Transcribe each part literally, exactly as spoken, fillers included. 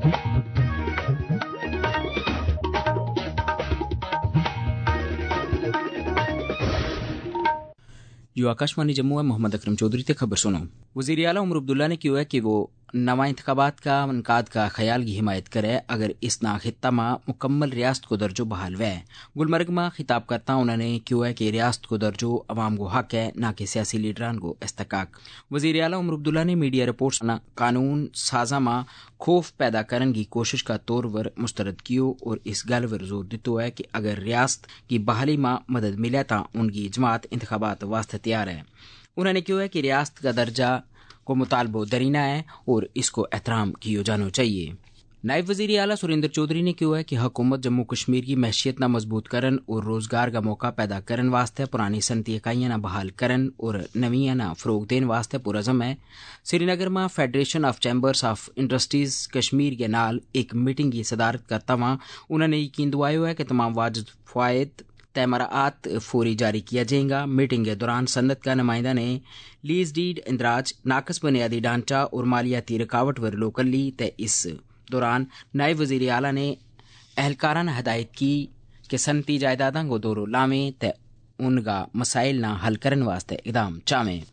जो आकाशवाणी जम्मू है, मोहम्मद अकरम चौधरी से खबर सुनो। वज़ीर आला उमर अब्दुल्ला ने कहा है कि वो नवा इंतखाबात का इनकाद का ख्याल की हिमायत करे अगर इस ना खित्ता में मुकम्मल रियासत को दर्जो बहाल वे। गुलमर्ग में खिताब करता उन्होंने कहा है कि रियासत को दर्जो अवाम को हक है, ना कि सियासी लीडरान को इस्तकाक। वज़ीर आला उमर अब्दुल्ला ने मीडिया रिपोर्ट्स कानून साजा में खौफ पैदा करने की कोशिश का तौर पर मुस्तरद कियो और इस गल पर जोर दितो है कि अगर रियासत की बहाली में मदद मिले तो उनकी जमात इंतखाबात वास्ते तैयार है। उन्होंने कहा है कि रियासत का दर्जा को मुतालबो दरीना है और इसको एहतराम किया जाना चाहिए। नायब वज़ीर आला सुरेंद्र चौधरी ने कहा है कि हुकूमत जम्मू कश्मीर की मैशियत न मजबूत करन और रोजगार का मौका पैदा करन वास्ते पुरानी सनती इकाइयां न बहाल करन और नवीं न फरोग देने वास्ते पुरज़म है। श्रीनगर में federation of chambers of industries Kashmir के नाल एक मीटिंग की सदारत करता हुआ उन्होंने यकीन दिलाया है कि तमाम वाजिब फ़वाइद तैमरात फौरी जारी किया जाएगा। मीटिंग के दौरान सनत का नुमाइंदा ने लीज डीड इंदराज, नाकस बुनियादी ढांचा और मालियाती रुकावट पर लोकल ली। ते इस दौरान नायब वज़ीर आला ने एहलकारा ने हदायत की कि सनती जायदादां को दौरो लावें ते उनका मसाइल ना हल करने वास्ते इकदाम चावें।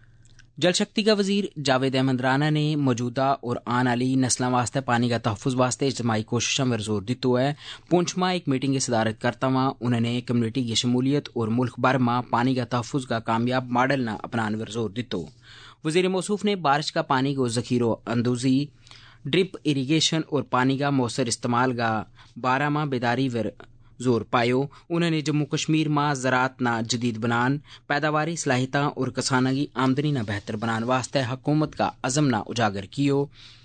जल शक्ति का वजीर जावेद अहमद राना ने मौजूदा और आने वाली नस्लों वास्ते पानी का तहफ़्फ़ुज़ वास्ते इज्तिमाई कोशिशों पर जोर दितो है। पुंछ में एक मीटिंग की सदारत करता हुआ उन्होंने कम्युनिटी की शमूलियत और मुल्क भर में पानी का तहफ़्फ़ुज़ का कामयाब मॉडल न अपनाने पर जोर दितो। वज़ीर मौसूफ ने बारिश का पानी को ज़ख़ीरो अंदोज़ी, ड्रिप इरीगेशन और पानी का मौसर इस्तेमाल का बारह माह बेदारी पर जोर पायो। उन्होंने जम्मू कश्मीर में ज़राअत ना जदीद बनान, पैदावारी सलाहियत और किसानों की आमदनी ना बेहतर बनाने वास्ते हुकूमत का अज़म ना उजागर कियो।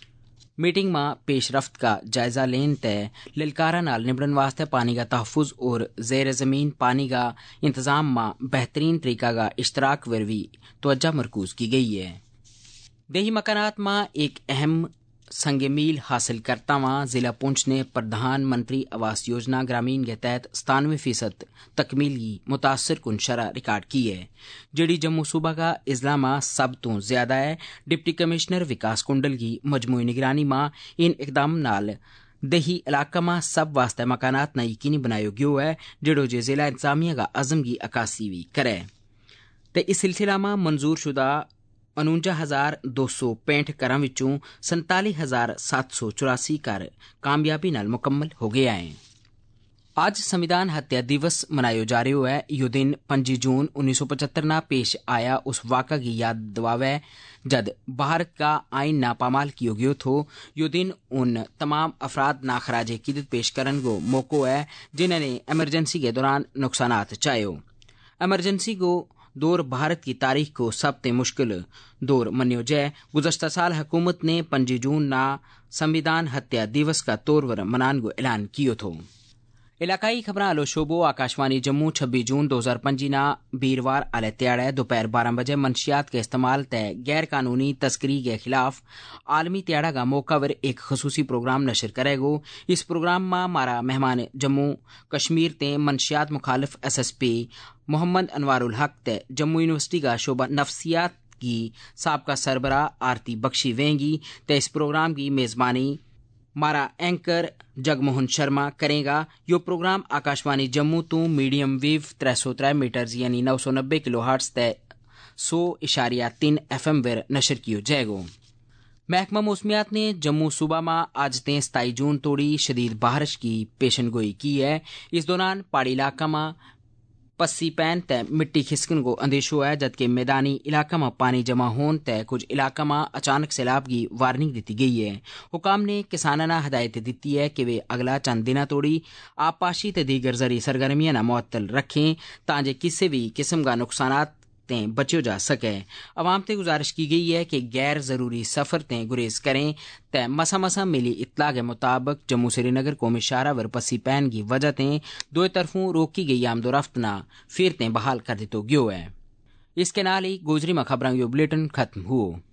मीटिंग में पेशरफ्त का जायजा लेन तय ललकारा नाल निबड़न वास्ते पानी का तहफ़्फ़ुज़ और ज़ेर ज़मीन पानी का इंतज़ाम में बेहतरीन तरीका का इश्तराक पर भी तवज्जो मरकूज की गई है। देही मकानात में एक अहम संग मील हासिल करता हुआ जिला पुंछ ने प्रधानमंत्री आवास योजना ग्रामीण के तहत सतानवे फीसद तकमील की मुतासर कुन शरह रिकॉर्ड की है, जिहड़ी जम्मू सूबा का इजला में सब तो ज्यादा है। डिप्टी कमिश्नर विकास कुंडल की मजमूई निगरानी में इन इकदाम नाल दही इलाका में सब वास्ते मकानात न यकीनी बनायो गयो है, जिहड़ो जे जिला इंतजामिया का अज़म की अक्सी भी करे। ते इस सिलसिला में मंजूर शुदा उनवंजा हजार दो सौ पैंठ घर विचों संताली हजार सात सौ चौरासी घर कामयाबी नाल मुकम्मल हो गया है। आज संविधान हत्या दिवस मनायो जा रहा है। यो दिन पच्चीस जून उन्नीस सौ पचहत्तर ना पेश आया उस वाक़ा की याद दिलावे जद भारत का आइन नापामाल किया गयो थो। यो दिन उन तमाम अफराद ना खराज अकीदत पेश करने को मौको है जिन्होंने एमरजेंसी के दौरान नुकसानात चायो। एमरजेंसी को दौर भारत की तारीख को सबसे मुश्किल दौर मनियो जाए। गुज़श्ता साल हुकूमत ने पच्चीस जून ना संविधान हत्या दिवस का तौर पर मनाने को ऐलान कियो थो। इलाकाई खबर आलो शोबो आकाशवाणी जम्मू छब्बीस जून दो हजार पंजी ना बीरवार आले त्याड़े दोपहर बारह बजे मंशियात के इस्तेमाल तय गैर कानूनी तस्करी के खिलाफ आलमी त्याड़ा का मौका पर एक खसूसी प्रोग्राम नशर करेगो। इस प्रोग्राम में हमारा मेहमान जम्मू कश्मीर ते मंशियात मुखालिफ S S P Mohammad Anwarul Haq ते जम्मू यूनिवर्सिटी का शोबा नफ्सियात की साबका सरबरा आरती बख्शी वेंगी। ते इस प्रोग्राम की मेजबानी मारा एंकर जगमोहन शर्मा करेगा। यो प्रोग्राम आकाशवाणी जम्मू तो मीडियम वेव त्रै सौ त्रै मीटर्स यानी नौ सौ नब्बे किलो हर्ट्स तय सौ इशारिया तीन एफ एम पर नशर कियो जाएगो। महकमा मौसमियात ने जम्मू सूबा में आज ते सताई जून तोड़ी शदीद बारिश की पेशन गोई की है। इस दौरान पहाड़ी इलाका में पस्सी पैन तय मिट्टी खिसकन को अंदेशो है, जबकि मैदानी इलाका में पानी जमा होने तय कुछ इलाका में अचानक सैलाब की वार्निंग दी गई है। हुकाम ने किसानों ने हदायत दी है कि वे अगला चंद दिना तोड़ी आबपाशी ते दीगर जरी सरगर्मियां न मुअत्तल रखें ताकि किसी भी किस्म का नुकसानात ते बचो जा सके। अवाम ते गुजारिश की गई है कि गैर जरूरी सफर ते गुरेज करें। ते मसा मसा मिली इतला के मुताबिक जम्मू श्रीनगर कौमी शाहरा वर पसी पैन की वजह ते दो तरफों रोकी गई आमदोरफ्त ना फिर ते बहाल कर दितो गयो है। इसके नाल ही गोजरी में खबरां यो बुलेटिन खत्म हुओ।